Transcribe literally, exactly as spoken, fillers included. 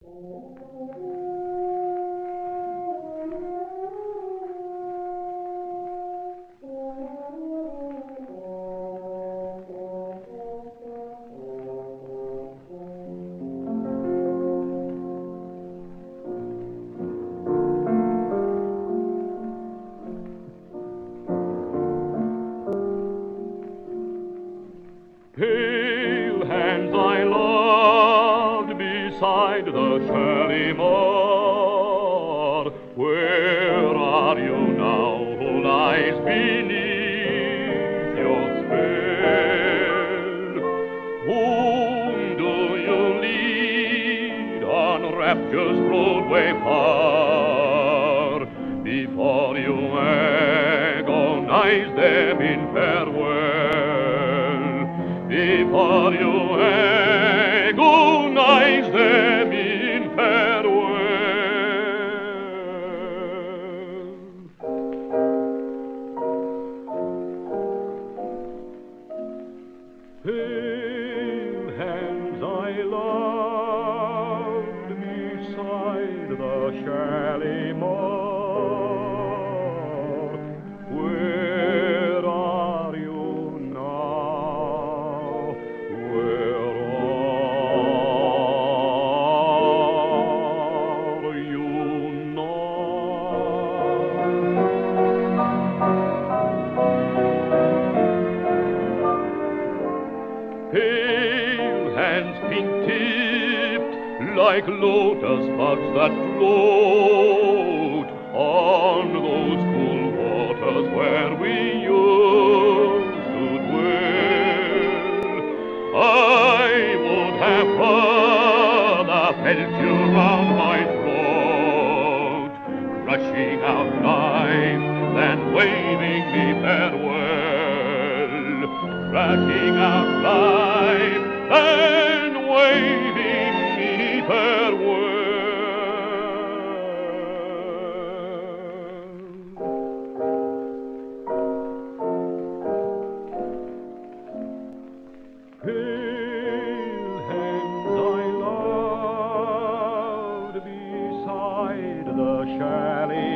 Pale hands I loved beside the Shalimar. Where are you now who lies beneath your spell? Whom do you lead on rapture's Broadway far before you agonize them in farewell? Before you agonize them in farewell. Pale hands I loved beside the Shalimar. Where are you now? Where are you now? Pale hands pink-tipped like lotus buds that float on those cool waters where we used to dwell. I would have rather felt you round my throat, crushing out life than waving me farewell, crushing out life than waving me farewell. Pale hands I loved beside the Shalimar.